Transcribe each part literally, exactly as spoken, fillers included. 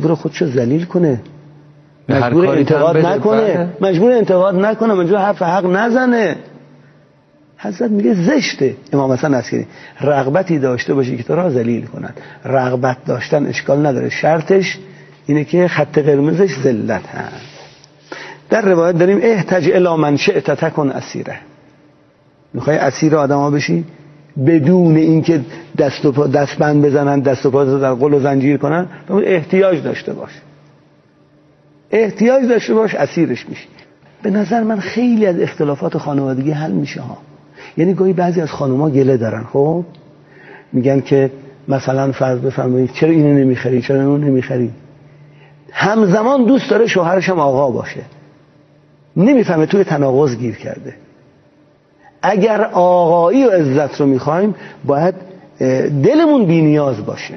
مجبور خودشو ذلیل کنه، مجبور انتقاد نکنه، مجبور انتقاد نکنه، مجبور حرف حق نزنه. حضرت میگه زشته. امام حسن عسکری رغبتی داشته باشی که تو را ذلیل کنن. رغبت داشتن اشکال نداره، شرطش اینه که خط قرمزش ذلت هست. در روایت داریم احتج الی من شئت تکن اسیره. میخوای اسیر آدما بشی بدون اینکه دست و پا دستبند بزنن، دست و پا در قل و زنجیر کنن، احتیاج داشته باش، احتیاج داشته باش اسیرش میشی. به نظر من خیلی از اختلافات خانوادگی حل میشه ها. یعنی گاهی بعضی از خانوما گله دارن، خب میگن که مثلا فرض بفرمایید چرا اینو نمیخری، چرا اونو نمیخری. همزمان دوست داره شوهرش هم آقا باشه، نمیفهمه توی تناقض گیر کرده. اگر آقایی و عزت رو میخوایم باید دلمون بی نیاز باشه.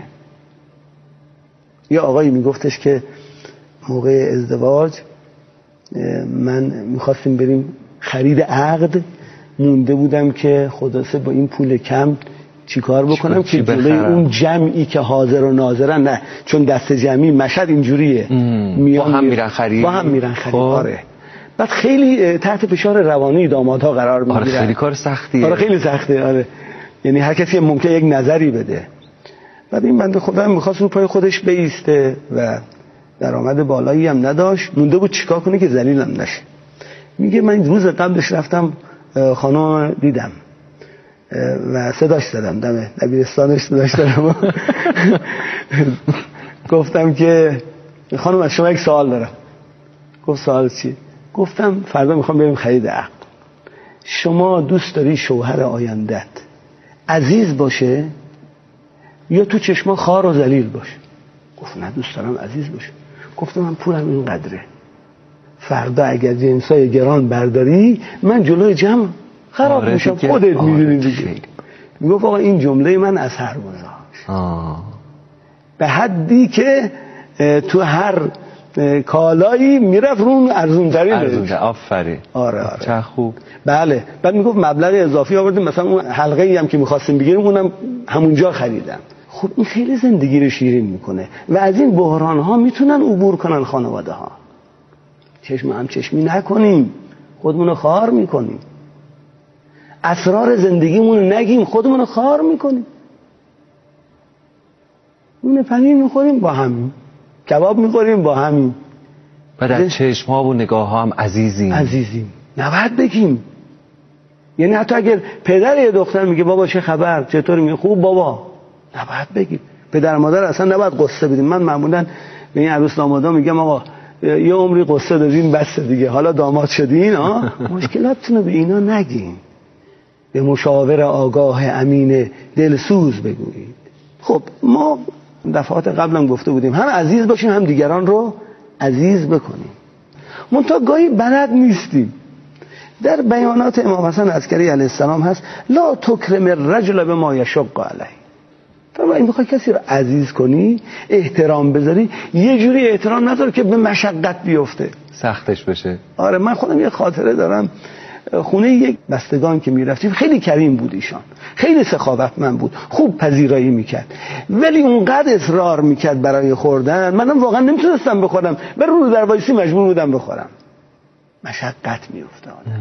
یه آقایی میگفتش که موقع ازدواج من میخواستیم بریم خرید عقد، مونده بودم که خلاصه با این پول کم چیکار بکنم که جلوی اون جمعی که حاضر و ناظرن، نه چون دست جمعی مشهد اینجوریه، با هم میرن خرید، با هم میرن خرید. آره. بعد خیلی تحت فشار روانی دامادها قرار میگیرن. آره خیلی کار سختیه. آره خیلی سخته. آره یعنی هر کسی ممکنه یک نظری بده. بعد این بنده خدا میخواست رو پای خودش بیسته و درآمد بالایی هم نداشت، مونده بود چیکار کنه که ذلیلم نشه. میگه من روز قبلش رفتم خانم دیدم و صداش زدم، دم دبیرستانش صداش زدم. گفتم که خانم از شما یک سوال دارم. گفت سوال چی؟ گفتم فردا میخوام بریم خرید عقد. شما دوست داری شوهر آیندت عزیز باشه یا تو چشما خار و ذلیل باشه؟ گفت نه دوست دارم عزیز باشه. گفتم من پولم این قدره، فردا اگر جنسای گران برداری من جلوی جمع خراب آره میشم، خودت میدونی دیگه. میگفت آقا این جمله من اثر گذاشت به حدی که تو هر کالایی میرفت رون ارزون ترین ارزون. آفرین. آره آره چه خوب. بله. بعد میگفت مبلغ اضافی آوردیم، مثلا اون حلقه ای هم که میخواستیم بگیریم اونم همونجا خریدم. خب این خیلی زندگی رو شیرین میکنه و از این بحران ها میتونن عبور کنن خانواده ها. چشم هم چشمی نکنیم، خودمون رو خار میکنیم. اسرار زندگیمون نگیم، خودمون رو خار میکنیم. نون پنیر میخوریم با همین، کباب میخوریم با همین، بعد از چشم ها و نگاه ها هم عزیزیم عزیزیم نباید بگیم. یعنی حتی اگر پدر یه دختر میگه بابا چه خبر چطوری، میگه خوب بابا، نباید بگیم. پدر مادر اصلا نباید قصه بدیم. من معمولا به این عروس دامادا میگم آقا یه عمری قصه دادین بس دیگه، حالا داماد شدین ها مشکلاتتون رو به اینا نگین، به مشاور آگاه امین دلسوز بگویید. خب ما دفعات قبلا گفته بودیم هم عزیز باشیم هم دیگران رو عزیز بکنیم. منتها گاهی بلد نیستیم. در بیانات امام حسن عسکری علیه السلام هست لا تکرم الرجل بما یشق علیه. فرما این بخوای کسی رو عزیز کنی، احترام بذاری، یه جوری احترام نذار که به مشقت بیفته، سختش بشه. آره من خودم یه خاطره دارم، خونه یک بستگان که میرفتیم خیلی کریم بود ایشان، خیلی سخاوتمند بود، خوب پذیرایی میکرد، ولی اونقدر اصرار میکرد برای خوردن منم واقعا نمیتونستم بخورم، بر رو در وایسی مجبور بودم بخورم. مشقت میفته آدم.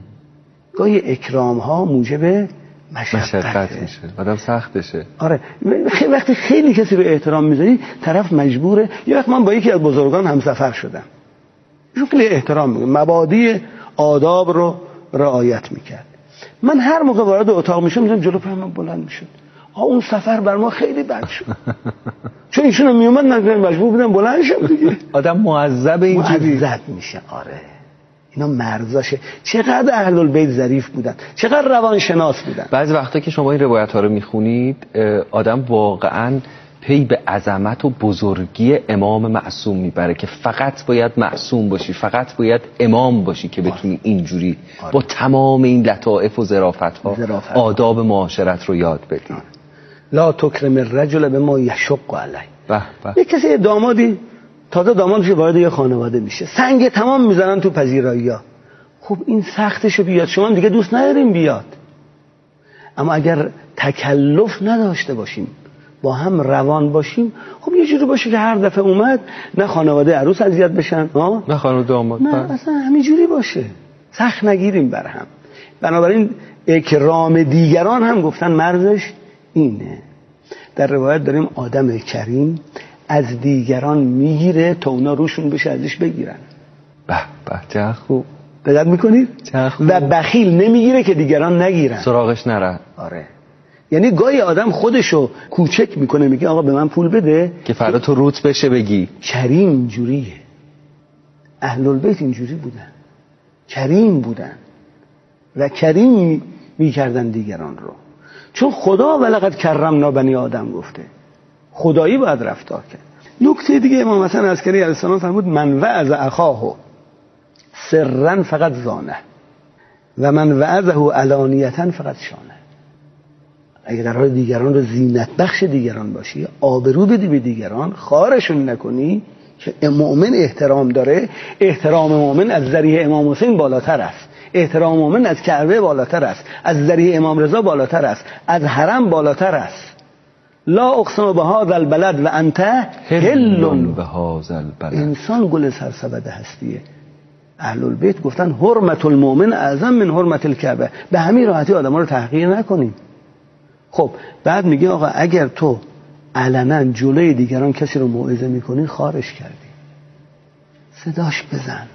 گاهی اکرام ها موجب مشقت, مشقت میشه، آدم سختشه. آره وقتی خیلی کسی رو احترام میذاری طرف مجبوره. یه وقت من با یکی از بزرگان همسفر شدم، ایشون خیلی احترام میگه، مبادی آداب رو رعایت میکرد. من هر موقع وارد اتاق میشم میذارم جلو پای من بلند میشد. آه اون سفر بر ما خیلی بد شد چون ایشون میومد من مجبور بودم بلند شم دیگه. آدم معذب اینجوری معذب میشه. آره اینا مرزاشه. چقدر اهل البیت ظریف بودن، چقدر روانشناس بودن. بعضی وقتا که شما این روایت ها رو میخونید آدم واقعا پی به عظمت و بزرگی امام معصوم میبره که فقط باید معصوم باشی، فقط باید امام باشی که بتونی اینجوری آره. با تمام این لطائف و ظرافت ها زرافت. آداب معاشرت رو یاد بدی. آره. لا تکرم الرجل بما یشق علیه. به به. یک کسی دامادی تازه دامادش وارد یه خانواده میشه، سنگ تمام میزنن تو پذیرایی‌ها. خب این سختشو بیاد، شما دیگه دوست نداریم بیاد. اما اگر تکلف نداشته باشیم با هم روان باشیم. خب یه جوری باشه که هر دفعه اومد نه خانواده عروس اذیت بشن، ها نه خانواده داماد، نه اصلا همینجوری باشه، سخت نگیریم بر هم. بنابراین اکرام دیگران هم گفتن مرزش اینه. در روایت داریم آدم کریم از دیگران میگیره تا اونا روشون بشه ازش بگیرن. به به چه خوب. دقت میکنید؟ و بخیل نمیگیره که دیگران نگیرن، سراغش نره. آره، یعنی گاهی آدم خودشو کوچک میکنه، میگه آقا به من پول بده که فردا تو روت بشه بگی. کریم اینجوریه، اهل البیت اینجوری بودن، کریم بودن و کریم میکردن دیگران رو، چون خدا ولقد کرمنا بنی آدم گفته، خدایی باید رفتار کرد. نکته دیگه امام حسن عسکری علیه السلام فرمود من وعظ اخاه سرا فقط زانه و من وعظه علانیتا فقط شانه. اگه قرار دیگران رو زینت بخش دیگران باشی، آبرو بدی به دیگران، خارشون نکنی، که مؤمن احترام داره، احترام مؤمن از ذریح امام حسین بالاتر است، احترام مؤمن از کعبه بالاتر است، از ذریح امام رضا بالاتر است، از حرم بالاتر است. لا اقسم بهذا البلد و انت حل بهذا البلد. انسان گل سرسبد هستیه. اهل البیت گفتن حرمت المؤمن اعظم من حرمت الکعبه. به همین راحتی آدما رو تحقیر نکنیم. خب بعد میگه آقا اگر تو علنا جلوی دیگران کسی رو موعظه میکنی، خارش کردی، صداش بزن،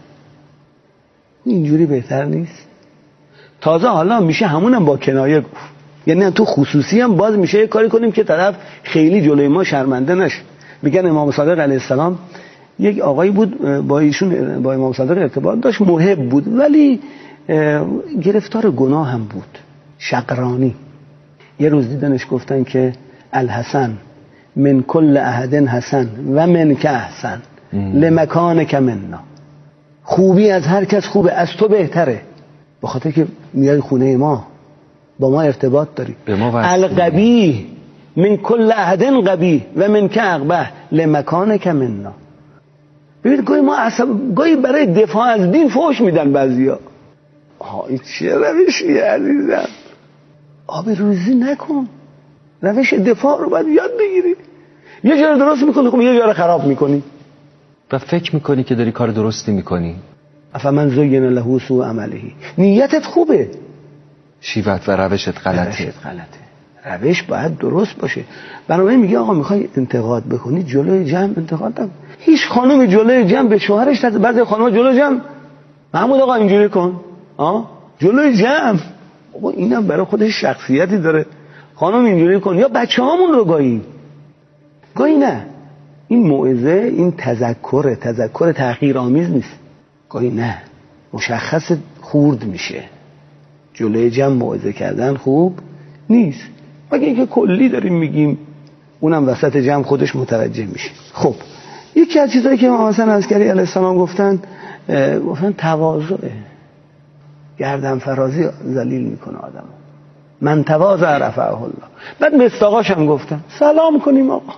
اینجوری بهتر نیست؟ تازه حالا میشه همونم با کنایه گفت، یعنی تو خصوصی هم باز میشه یه کاری کنیم که طرف خیلی جلوی ما شرمنده نشه. میگن امام صادق علیه السلام یک آقایی بود با ایشون، با امام صادق ارتباط داشت، محب بود ولی گرفتار گناه هم بود، شقرانی. یه روز دیدنش گفتن که الحسن من کل احد حسن و من که احسن لمکان که مننا، خوبی از هر کس خوبه، از تو بهتره، به خاطر که میای خونه ما، با ما ارتباط داری. القبیح من کل احد قبیح و من که اقبح لمکان که مننا. ببینید گاهی ما عصب... گاهی برای دفاع از دین فحش میدن بعضیا. آها این چه روشیه عزیزم؟ آب روزی نکن، روش دفاع رو باید یاد بگیری. یه جا درست میکنی، خب یه جا خراب میکنی و فکر میکنی که داری کار درستی میکنی. افمن زین له سوء عمله، نیتت خوبه، شیوت و روشت غلطه. روشت غلطه، روش باید درست باشه. بنابراین میگه آقا میخوای انتقاد بکنی جلوی جمع انتقاد نکن. هیچ خانومی جلوی جمع به شوهرش، بعضی خانم‌ها جلوی جمع محمود آقا اینجوری کن، آه جلوی جمع، آقا اینم برای خودش شخصیتی داره، خانم اینجوری کن. یا بچه‌هامون رو گاهی گاهی نه، این موعظه، این تذکر تذکر تحقیرآمیز نیست، گاهی نه مشخص خورد میشه. جلوی جمع موعظه کردن خوب نیست، مگه اینکه کلی داریم میگیم، اونم وسط جمع خودش متوجه میشه. خب یکی از چیزایی که امام حسن عسکری علیه السلام گفتن، گفتن تواضعه، گردن فرازی ذلیل میکنه آدمو. من تواضع رفعه الله. بعد مصداقاش هم گفتن سلام کنیم آقا،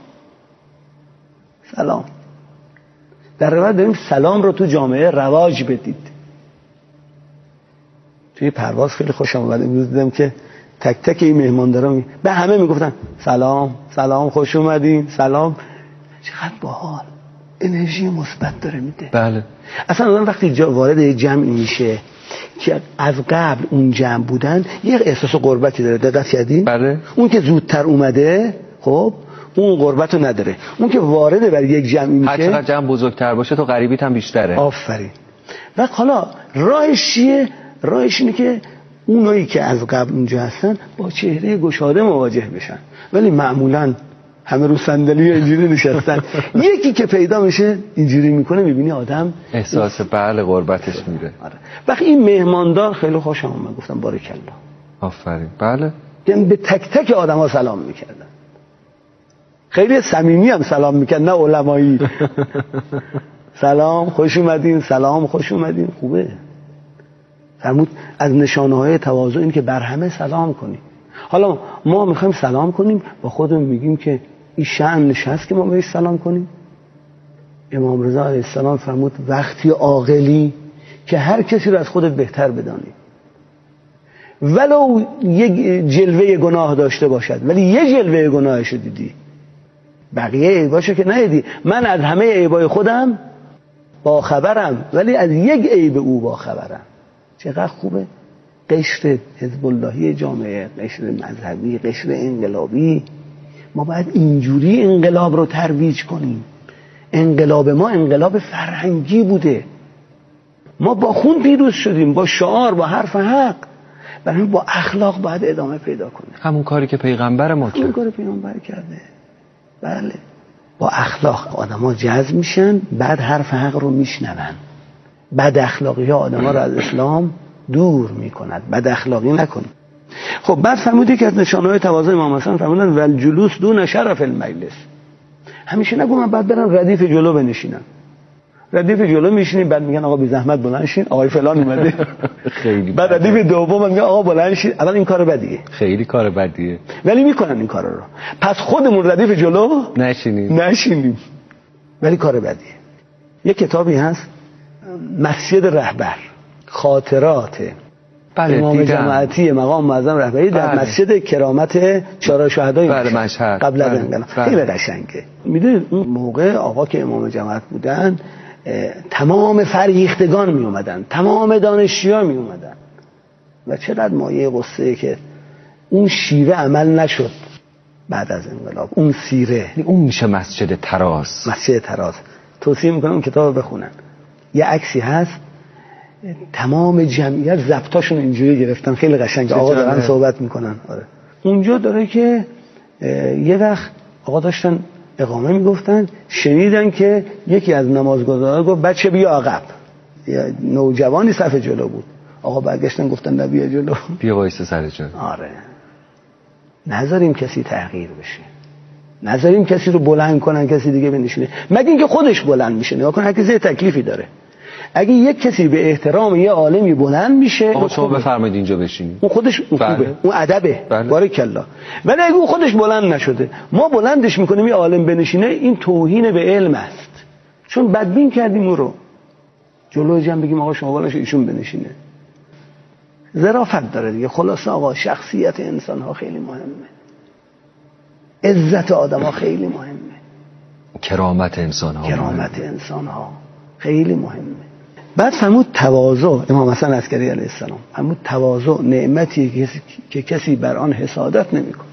سلام. در روایت داریم سلام رو تو جامعه رواج بدید. توی پرواز خیلی خوشم اومد امروز دیدم که تک تک این مهماندارا به همه میگفتن سلام، سلام، خوش اومدین، سلام. چقدر باحال، انرژی مثبت داره میده. بله. اصلا آدم وقتی وارد یه جمعی میشه که از قبل اون جمع بودن، یه احساس غربتی داره. دقت کردین؟ بله. اون که زودتر اومده خب اون غربت رو نداره، اون که وارد بر یک جمعی میشه، هر چقدر جمع بزرگتر باشه تو غریبیت هم بیشتره. آفرین. و حالا راهش چیه؟ راهش اینه که اونایی که از قبل اونجا هستن با چهره گشاده مواجه بشن، ولی معمولاً همه رو صندلی اینجوری نشستن. یکی که پیدا میشه اینجوری میکنه، میبینی آدم احساس بله غربتش میره. آره. وقتی این مهماندار خیلی خوشم اومد، گفتم بارکالله، آفرین. بله. یعنی به تک تک آدما سلام میکردن، خیلی صمیمی هم سلام میکردن، نه علمایی. سلام خوش اومدین، سلام خوش اومدین، خوبه. فرمود از نشانه های تواضع این که بر همه سلام کنی. حالا ما میخوایم سلام کنیم، با خودمون میگیم که این شأن نشست که ما بهش سلام کنیم. امام رضا علیه السلام فرمود وقتی عاقلی که هر کسی رو از خودت بهتر بدانی، ولو یک جلوه گناه داشته باشد، ولی یه جلوه گناهش رو دیدی، بقیه عیباشو که ندیدی. من از همه عیبای خودم با خبرم، ولی از یک عیب او با خبرم. چقدر خوبه. قشر حزب اللهی جامعه، قشر مذهبی، قشر انقلابی، ما باید اینجوری انقلاب رو ترویج کنیم. انقلاب ما انقلاب فرهنگی بوده، ما با خون پیروز شدیم، با شعار، با حرف حق. برای با اخلاق باید ادامه پیدا کنه. همون کاری که پیغمبر ما کرد. همون کاری پیغمبر کرده. بله، با اخلاق آدم‌ها جذب میشن، بعد حرف حق رو میشنون. بد اخلاقی ها آدم‌ها رو از اسلام دور میکند. بد اخلاقی نکن. خب بعد فرمودی که از نشانه‌های تواضع امام حسن فرمودن والجلوس دون شرف المجلس. همیشه نگو من بعد برم ردیف جلو بنشینم. ردیف جلو میشینیم، بعد میگن آقا بی زحمت بلند شین، آقای فلان اومده. خیلی بعد ردیف دوم میگن آقا بلند شین. اول این کار بدیه، خیلی کار بدیه، ولی میکنن این کارا رو. پس خودمون ردیف جلو نشینیم نشینیم ولی کار بدیه. یک کتابی هست مسجد رهبر، خاطرات بله امام دیدم. جماعتی مقام معظم رهبری در بله. مسجد کرامت چهار شهدای بله مشهد قبل از بله. انقلاب. بله. خیلی قشنگه. میدونید اون موقع آقا که امام جماعت بودن تمام فریختگان می اومدن، تمام دانشجویان می اومدن و چقدر مایه قصه که اون شیوه عمل نشد بعد از انقلاب. اون سیره، اون میشه مسجد تراز. مسجد تراز. توصیه میکنم اون کتاب بخونن. یه عکسی هست تمام جمعیت ضبطاشون اینجوری گرفتن، خیلی قشنگه. آقا دارن صحبت میکنن. آره. اونجا داره که یه وقت آقا داشتن اقامه میگفتن، شنیدن که یکی از نمازگزارا گفت بچه بیا عقب. یه نوجوانی صف جلو بود. آقا برگشتن گفتن نه بیا جلو، بیا وایسا سر جا. آره. نذاریم کسی تغییر بشه، نذاریم کسی رو بلند کنن کسی دیگه بنشینه، مگه اینکه خودش بلند میشه. نگاه کن هر کسی تکلیفی داره. اگه یک کسی به احترام یه عالمی بلند میشه، آقا شما بفرمایید اینجا بشینید، اون خودش اون بله. خوبه، اون ادبه، بله. بارکالله. ولی اگه اون خودش بلند نشده ما بلندش میکنیم یه عالم بنشینه، این توهین به علم است. چون بدبین کردیم اون رو. جلوی جمع بگیم آقا شما بالاش ایشون بنشینه، ظرافت داره دیگه. خلاصه آقا شخصیت انسان ها خیلی مهمه، عزت آدم ها خیلی مهمه، کرامت انسان ها کرامت انسان ها خیلی مهمه. بعد فرمود تواضع، امام حسن عسکری علیه السلام فرمود تواضع نعمتی که کسی بر آن حسادت نمیکنه.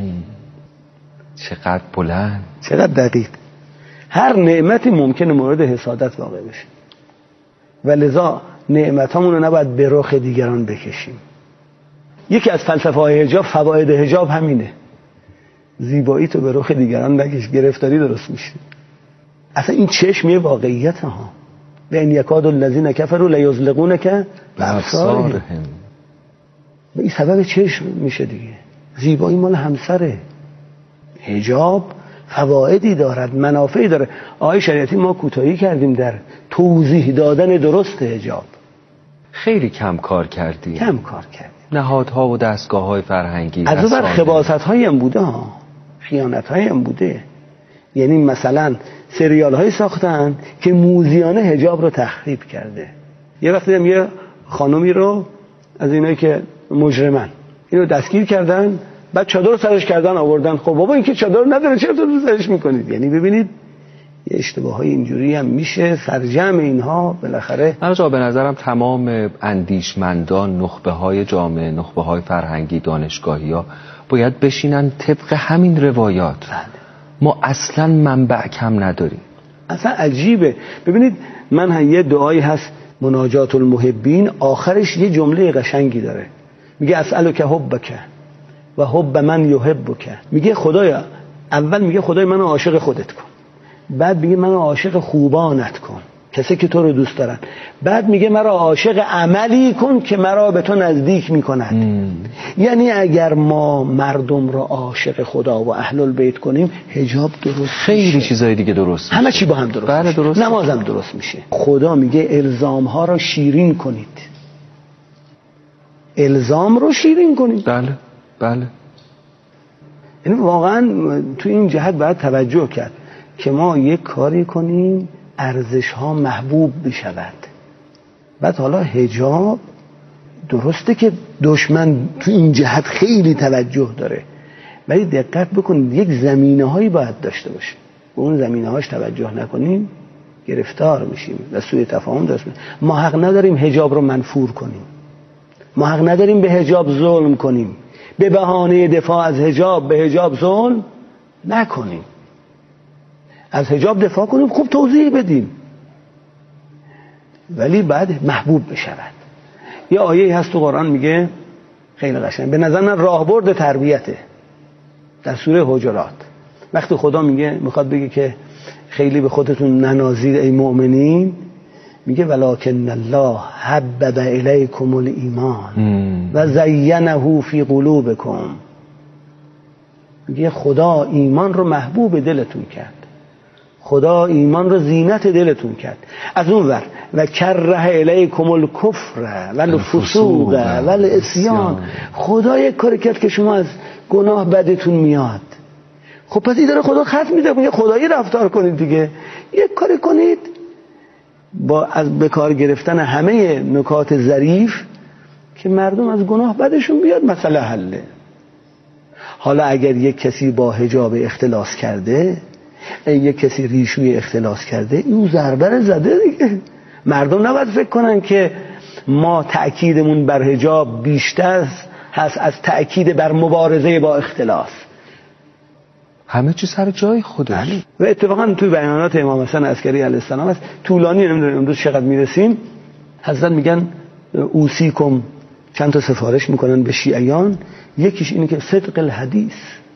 چقدر بلند، چقدر دقیق. هر نعمتی ممکنه مورد حسادت واقع بشه و لذا نعمتامون رو نباید به رخ دیگران بکشیم. یکی از فلسفه های حجاب، فواید حجاب همینه. زیبایی تو به رخ دیگران نکش، گرفتاری درست میشه. اصلا این چشم یه واقعیت ها. و ان یکاد الذین کفروا لیزلقونک بابصارهم. این سبب چشم میشه دیگه. زیبایی مال همسره. حجاب فوایدی دارد، منافعی داره. آقای شریعتی ما کوتاهی کردیم در توضیح دادن درست حجاب. خیلی کم کار کردیم. کم کار کردیم. نهادها و دستگاه‌های فرهنگی از اون بر خباثت‌هایی هم بوده ها، خیانت‌هایی هم بوده. یعنی مثلا سریال‌های ساختن که موذیانه حجاب رو تخریب کرده. یه وقتی هم یه خانومی رو از اینایی که مجرمن اینو دستگیر کردن، بعد چادر سرش کردن آوردن. خب بابا این که چادر نداره چرا تو سرش میکنید؟ یعنی ببینید یه اشتباههای اینجوری هم میشه. سرجم اینها بالاخره آقا به نظرم تمام اندیشمندان، نخبه های جامعه، نخبه های فرهنگی، دانشگاهی ها باید بشینن طبق همین روایات. بله. ما اصلا منبع کم نداریم. اصلا عجیبه. ببینید من یه دعایی هست مناجات المحبین، آخرش یه جمله قشنگی داره، میگه اسألک حبک و حب من یحبک. میگه خدایا، اول میگه خدای منو عاشق خودت کن، بعد میگه منو عاشق خوبانت کن، کسی که تو رو دوست دارن، بعد میگه مرا عاشق عملی کن که مرا به تو نزدیک میکند. مم. یعنی اگر ما مردم رو عاشق خدا و اهل البیت کنیم، حجاب درست خیلی میشه. چیزای دیگه درست همه میشه. چی با هم درست بله میشه. درست. نمازم درست میشه. خدا میگه الزام ها رو شیرین کنید، الزام رو شیرین کنید. بله بله. یعنی واقعا تو این جهت باید توجه کرد که ما یک کاری کنیم ارزش ها محبوب بشود. بعد حالا حجاب درسته که دشمن تو این جهت خیلی توجه داره، ولی دقت بکنید یک زمینه هایی باید داشته باشه، به اون زمینه هاش توجه نکنیم گرفتار میشیم و سوء تفاهم درست میشه. ما حق نداریم حجاب رو منفور کنیم، ما حق نداریم به حجاب ظلم کنیم، به بهانه دفاع از حجاب به حجاب ظلم نکنیم. از حجاب دفاع کنیم، خوب توضیح بدیم، ولی بعد محبوب بشود. یه آیه هست تو قرآن میگه خیلی قشنگ، به نظر من راهبرد تربیته، در سوره حجرات وقتی خدا میگه میخواد بگه که خیلی به خودتون ننازید ای مؤمنین، میگه ولکن الله حبب الیکم الایمان و زینه فی قلوبکم. میگه خدا ایمان رو محبوب دلتون کرد، خدا ایمان رو زینت دلتون کرد. از اون ور و کره الیکم الکفر و الفسوق و العصیان، خدا یک کاری کرد که شما از گناه بدتون میاد. خب پس این داره خدا خط میده، میگه خدایی رفتار کنید دیگه، یک کاری کنید با از بکار گرفتن همه نکات ظریف که مردم از گناه بدشون بیاد، مسئله حله. حالا اگر یک کسی با حجاب اختلاس کرده، یک کسی ریشوی اختلاس کرده، این ضربه زده دیگه. مردم نباید فکر کنن که ما تأکیدمون بر حجاب بیشتر هست از تأکید بر مبارزه با اختلاس. همه چی سر جای خودش. و اتفاقا توی بیانات امام حسن عسکری علیه السلام هست، طولانی نمیدونم امروز چقدر میرسیم، حضرت میگن اوصیکم، چند تا سفارش میکنن به شیعیان، یکیش اینه که صدق الحدیث،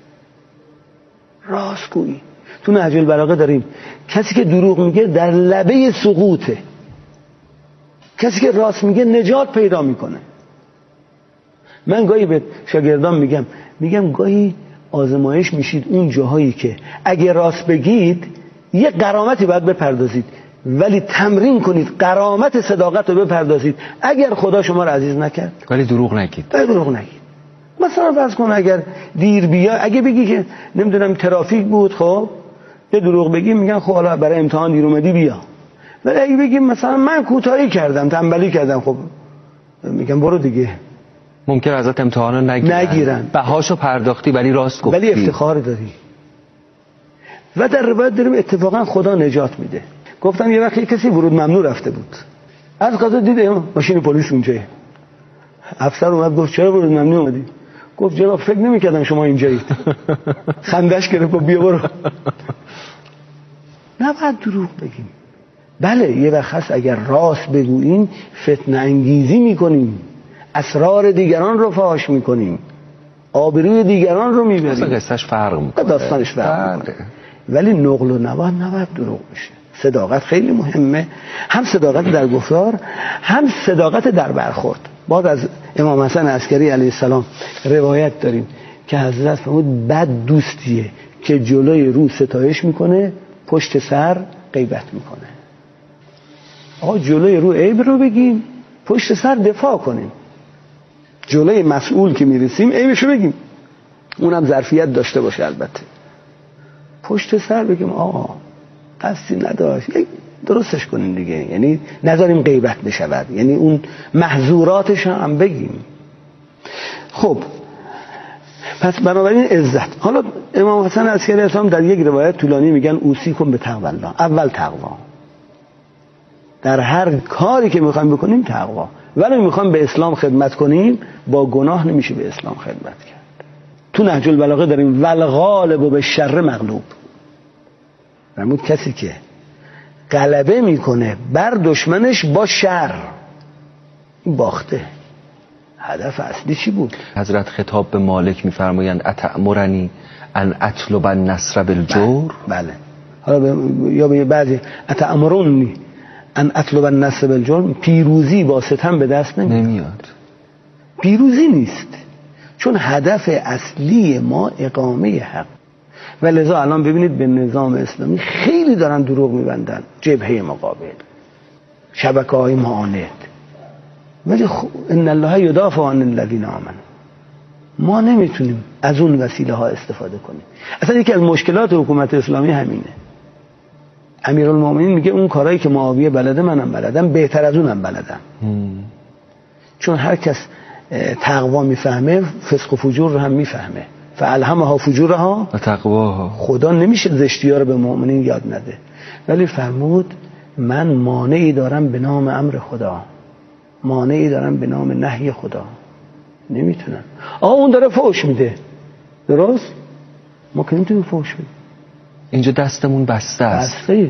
راستگویی. تو نهج البلاغه داریم کسی که دروغ میگه در لبه سقوطه، کسی که راست میگه نجات پیدا میکنه. من گاهی به شاگردان میگم میگم گاهی آزمایش میشید اون جاهایی که اگه راست بگید یه غرامتی باید بپردازید، ولی تمرین کنید غرامت صداقت رو بپردازید اگر خدا شما رو عزیز نکرد، ولی دروغ نگید. ولی دروغ نگید. مثلا فرض کن اگر دیر بیا، اگه بگی که نمیدونم ترافیک بود، خب یه دروغ بگی میگن خب حالا برای امتحان دیر اومدی بیا. ولی اگه بگی مثلا من کوتاهی کردم، تنبلی کردم، خب میگن برو دیگه. ممکن ازت امتحانو نگیرن، نگیرن. بهاشو پرداختی ولی راست گفتی، ولی افتخار داری. و در روایت داریم اتفاقا خدا نجات میده. گفتم یه وقتی کسی ورود ممنوع رفته بود، از قضا دیده ماشین پلیس اونجایه، افسر اومد گفت چرا ورود ممنوع اومدی؟ گفت جناب فکر نمی‌کردم شما اینجایید. خندش گرفت و بیا برو. نباید دروغ بگیم. بله یه وقت هست اگر راست بگوییم فتنه انگیزی میکنیم، اسرار دیگران رو فاش میکنیم، آبروی دیگران رو میبریم. اصلا قصهش فرق میکنه، داستانش فرق میکنه. ولی نقل و نبات نباید دروغ بشه. صداقت خیلی مهمه، هم صداقت در گفتار هم صداقت در برخورد. بعد از امام حسن عسکری علیه السلام روایت داریم که حضرت فرمود بد دوستیه که جلوی رو ستایش میکنه، پشت سر غیبت میکنه. آقا جلوی رو عیب رو بگیم، پشت سر دفاع کنیم. جلوی مسئول که میرسیم عیبشو بگیم، اونم ظرفیت داشته باشه البته. پشت سر بگیم آقا قصدی نداشت، درستش کنیم دیگه، یعنی نذاریم غیبت بشود، یعنی اون محظوراتش هم بگیم. خب پس بنابراین عزت. حالا امام حسن عسکری اسلام در یک روایت طولانی میگن اوصیکم به تقوا الله، اول تقوا. در هر کاری که میخوایم بکنیم تقوا، ولی میخوایم به اسلام خدمت کنیم با گناه نمیشه به اسلام خدمت کرد. تو نهج البلاغه داریم والغالب به شر مغلوب، فرمود کسی که غلبه میکنه بر دشمنش با شر باخته. هدف اصلی چی بود؟ حضرت خطاب به مالک میفرمایند اتأمرنی ان اطلب النصر بالجور. بله. حالا ب... یا به بعضی اتأمرونی ان اطلب النصر بالجور، پیروزی با ستم به دست نمیاد. نمیاد. پیروزی نیست، چون هدف اصلی ما اقامه حق. و لذا الان ببینید به نظام اسلامی خیلی دارن دروغ میبندن، جبهه مقابل، شبکه‌های معاند، ولی خب ان الله یدافع عن الذین آمنوا. ما نمیتونیم از اون وسیله ها استفاده کنیم. اصلا یکی از مشکلات حکومت اسلامی همینه. امیرالمومنین میگه اون کارهایی که معاویه بلده منم بلدم، بهتر از اونم بلدم. چون هر کس تقوا میفهمه فسق و فجور رو هم میفهمه. فالهمها فجورها و تقواها. خدا نمیشه زشتی ها رو به مؤمنین یاد نده، ولی فرمود من مانعی دارم به نام امر خدا، مانعی دارم به نام نهی خدا. نمیتونن. آه اون داره فحش میده، درست؟ ما که نمیتونیم فحش بدیم. اینجا دستمون بسته است. بسته.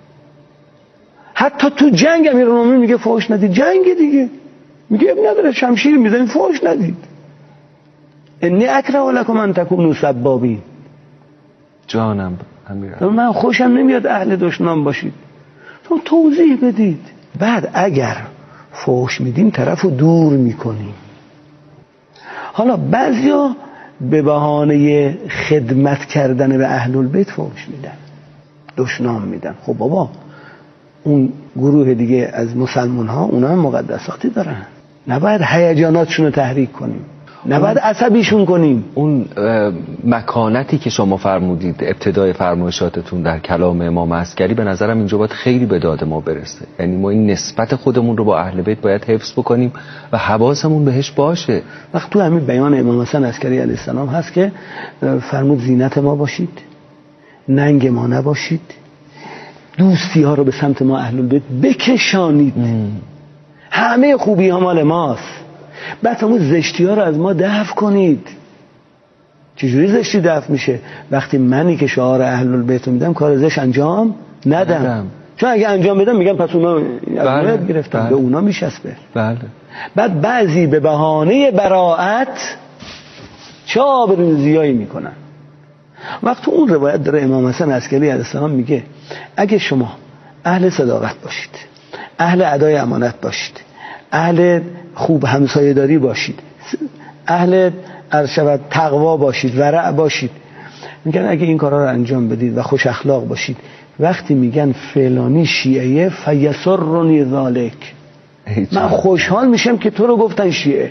حتی تو جنگ امیرالمومنین میگه فحش ندید، جنگ دیگه میگه اب نداره شمشیر میزنید فحش ندید. انی اکره لکم ان تکونوا سبابین. جانم امیرالمومنین من خوشم نمیاد اهل دشنام باشید، تو توضیح بدید. بعد اگر فحش میدیم طرفو دور میکنیم. حالا بعضیا به بهانه خدمت کردن به اهل البیت فحش میدن، دشنام میدن. خب بابا اون گروه دیگه از مسلمان ها اونا هم مقدساتی دارن، نباید هیجاناتشون رو تحریک کنیم، نباید عصبیشون کنیم. اون مکانتی که شما فرمودید ابتدای فرمایشاتتون در کلام امام عسکری به نظرم اینجا باید خیلی به داد ما برسه. یعنی ما این نسبت خودمون رو با اهل بیت باید حفظ بکنیم و حواسمون بهش باشه. وقت تو همین بیان امام حسن عسکری علیه السلام هست که فرمود زینت ما باشید، ننگ ما نباشید، دوستی ها رو به سمت ما اهل بیت بکشانید. ام. همه خوبی ها مال ماست. بعد فرمود زشتی ها رو از ما دفع کنید. چجوری زشتی دفع میشه؟ وقتی منی که شعار اهل بیت رو میدم کار زشت انجام ندم, ندم. چون اگه انجام بدم میگم پس اونا از من گرفتن. بله. به اونا میشسبه. بله. بعد بعضی به بهانه براءت چه آبروریزیایی میکنن. وقت اون روایت داره امام حسن عسکری علیه السلام میگه اگه شما اهل صداقت باشید، اهل ادای امانت باشید، اهل خوب همسایه داری باشید، اهل ارشد تقوا باشید، ورع باشید، میگن اگه این کارا رو انجام بدید و خوش اخلاق باشید، وقتی میگن فلانی شیعه فیسرنی ذالک، من خوشحال میشم که تو رو گفتن شیعه.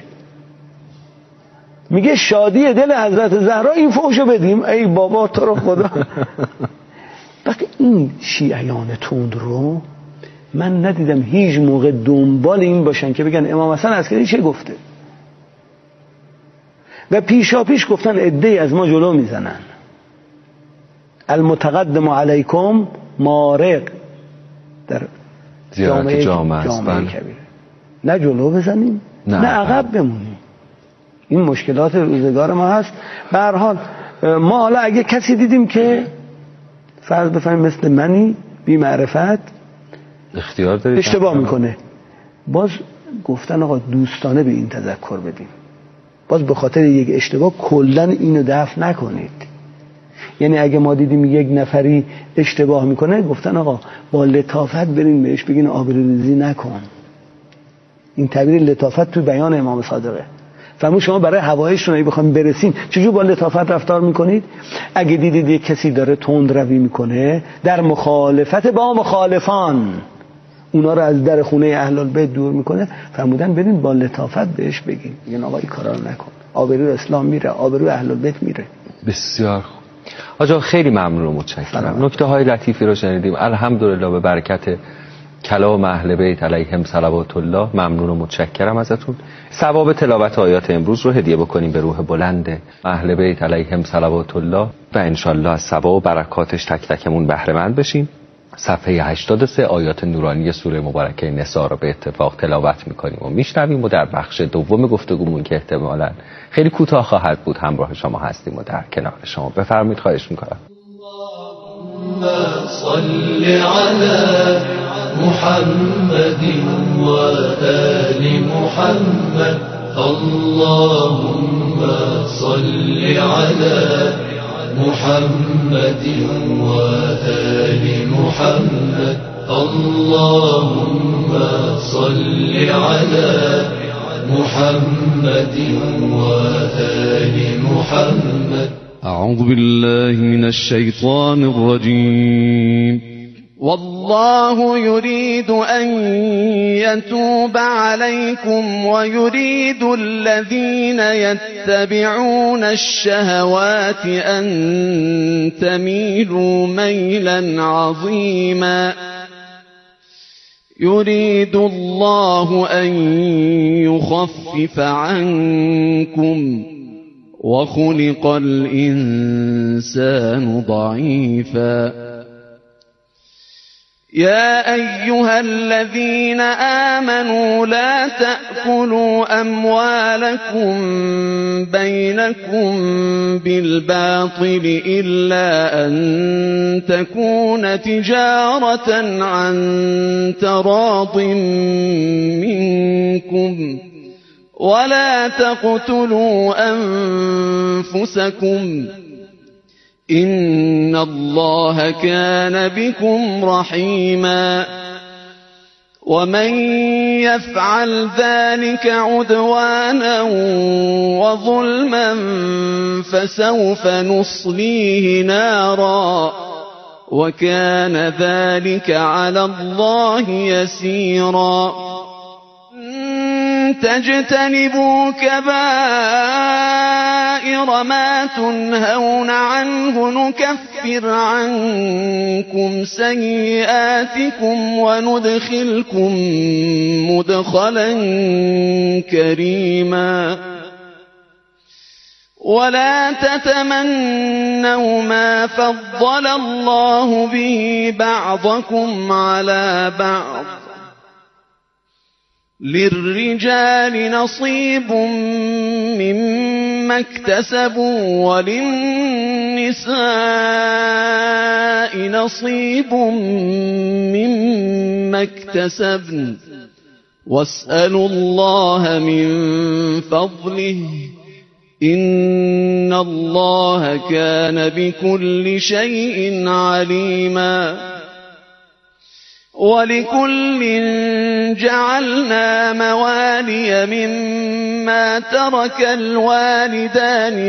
میگه شادی دل حضرت زهرا این فحشو بدیم. ای بابا تو رو خدا. وقتی این شیعیان تند رو من ندیدم هیچ موقع دنبال این باشن که بگن امام حسن عسکری چه گفته، و پیشا پیش گفتن عده‌ای از ما جلو میزنن. المتقدم علیکم مارق در جامعه جامعه, جامعه کبیره. نه جلو بزنیم نه, نه عقب بمونیم. این مشکلات روزگار ما هست. به هر حال ما حالا اگه کسی دیدیم که فرض بفهمیم مثل منی بی معرفت اختیار دارید اشتباه میکنه، باز گفتن آقا دوستانه به این تذکر بدیم، باز به خاطر یک اشتباه کلن اینو دفع نکنید. یعنی اگه ما دیدیم یک نفری اشتباه میکنه گفتن آقا با لطافت بریم بهش بگین آبروریزی نکن. این تعبیر لطافت تو بیان امام صادقه. فرمود شما برای هوایشون اگه بخواید برسین چجور با لطافت رفتار میکنید؟ اگه دیدید یک کسی داره تند روی میکنه در مخالفت با مخالفان، اونا رو از در خونه اهل البیت دور میکنه، فرمودن برین با لطافت بهش بگین، میگن آقا این کارا رو نکن، آبروی اسلام میره، آبروی اهل البیت میره. بسیار خوب آقا، خیلی ممنون و متشکرم. نکته های لطیفی رو شنیدیم الحمدلله به برکت کلام اهل بیت علیهم صلوات الله. ممنون و متشکرم ازتون. ثواب تلاوت آیات امروز رو هدیه بکنیم به روح بلند اهل بیت علیهم صلوات الله و انشالله از ثواب و برکاتش تک تکمون بهره مند بشیم. صفحه هشتاد و سه آیات نورانی سوره مبارکه نساء رو به اتفاق تلاوت میکنیم و میشنویم و در بخش دوم گفتگومون که احتمالاً خیلی کوتاه خواهد بود همراه شما هستیم و در کنار شما. بفرمایید، خواهش میکنم. صل على محمد و آل محمد. اللهم صل على محمد و آل محمد. اللهم صل على محمد و آل محمد. أعوذ بالله من الشيطان الرجيم. والله يريد أن يتوب عليكم ويريد الذين يتبعون الشهوات أن تميلوا ميلا عظيما. يريد الله أن يخفف عنكم وخلق الإنسان ضعيفا يا أيها الذين آمنوا لا تأكلوا أموالكم بينكم بالباطل إلا أن تكون تجارة عن تراض منكم ولا تقتلوا أنفسكم إن الله كان بكم رحيما ومن يفعل ذلك عدوانا وظلما فسوف نصليه نارا وكان ذلك على الله يسيرا تجتنبوا كبائر ما تنهون عنه نكفر عنكم سيئاتكم وندخلكم مدخلا كريما ولا تتمنوا ما فضل الله به بعضكم على بعض للرجال نصيب مما اكتسبوا وللنساء نصيب مما اكتسبن واسألوا الله من فضله إن الله كان بكل شيء عليما ولكل جعلنا موالي مما ترك الوالدان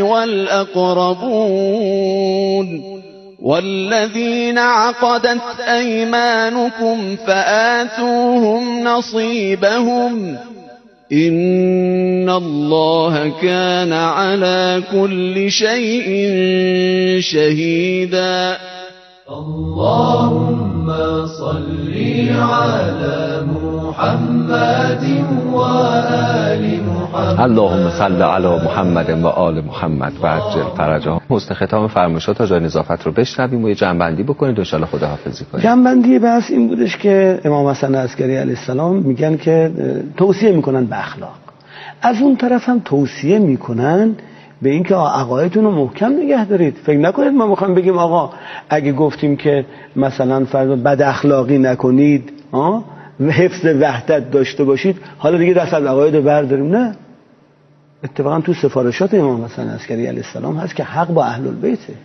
والأقربون والذين عقدت أيمانكم فآتوهم نصيبهم إن الله كان على كل شيء شهيدا اللهم صل على محمد وآل محمد اللهم صل علی محمد و آل محمد و عجل فرجهم. حسن ختام فرمایشات آقای نظافت رو بشنویم و یه جنبندی بکنید و ان شاءالله خداحافظی کنید. جنبندی بحث این بودش که امام حسن عسکری علیه السلام میگن که توصیه میکنن به اخلاق، از اون طرف هم توصیه میکنن به اینکه عقایدتون رو محکم نگه دارید. فکر نکنید ما میخوایم بگیم آقا اگه گفتیم که مثلا فرض بد اخلاقی نکنید ها و حفظ وحدت داشته باشید حالا دیگه دست از عقاید رو برداریم. نه، اتفاقا تو سفارشات امام حسن عسکری علیه السلام هست که حق با اهل البیته.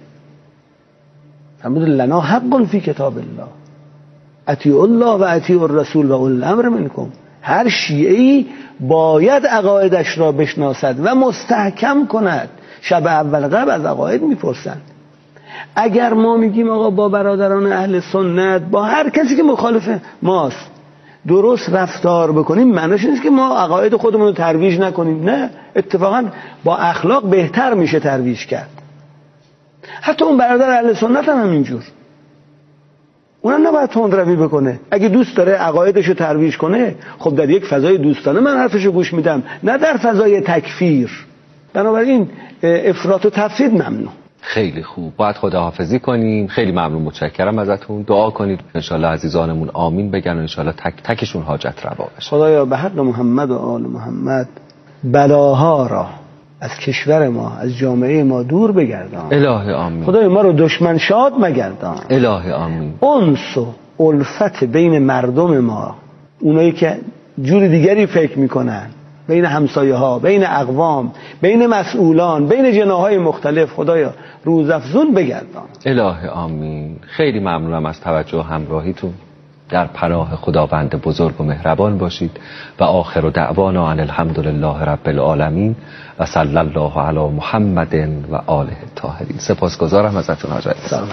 فرمود لنا حق فی کتاب الله اطیعوا الله و اطیعوا الرسول و اولی الامر منکم. هر شیعه‌ای باید عقایدش را بشناسد و مستحکم کند. شب اول قبل از عقاید میپرسند. اگر ما میگیم آقا با برادران اهل سنت با هر کسی که مخالف ماست درست رفتار بکنیم معنیش نیست که ما عقاید خودمون رو ترویج نکنیم. نه، اتفاقا با اخلاق بهتر میشه ترویج کرد. حتی اون برادر اهل سنت هم همینجور، اونم نباید تندروی بکنه. اگه دوست داره عقایدشو ترویج کنه خب در یک فضای دوستانه من حرفشو گوش میدم، نه در فضای تکفیر. بنابراین افراط و تفرید ممنوع. خیلی خوب، باید خداحافظی کنیم. خیلی ممنون، متشکرم ازتون. دعا کنید انشالله عزیزانمون آمین بگن و انشالله تک تکشون حاجت روا بشه. خدایا به حق محمد و آل محمد بلاها را از کشور ما، از جامعه ما دور بگردان. الهی آمین. خدای ما رو دشمن شاد مگردان. الهی آمین. انس و الفت بین مردم ما، اونایی که جور دیگری فکر میکنن، بین همسایه ها، بین اقوام، بین مسئولان، بین جناحهای مختلف، خدایا روزافزون بگردان. الهی آمین. خیلی ممنونم از توجه و همراهیتون. در پناه خداوند بزرگ و مهربان باشید و آخر دعوانا ان الحمد لله رب العالمین و صلی الله علی محمد و آله الطاهرین. سپاسگزارم ازتون حاج علی.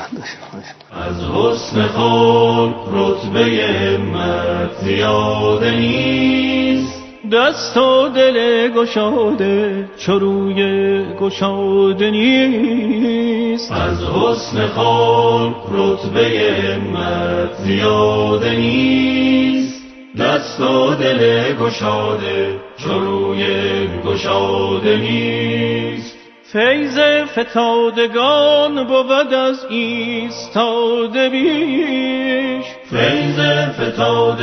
از حسن خلق رتبه همت زیاده نیست، دست و دل گشاده چروی گشاده نیست. از حسن خلق رتبه همت زیاده نیست، دست و دل گشاده چروی گشاده نیست. فیض فتادگان بود از ایستاده بیش. فیض فتادگان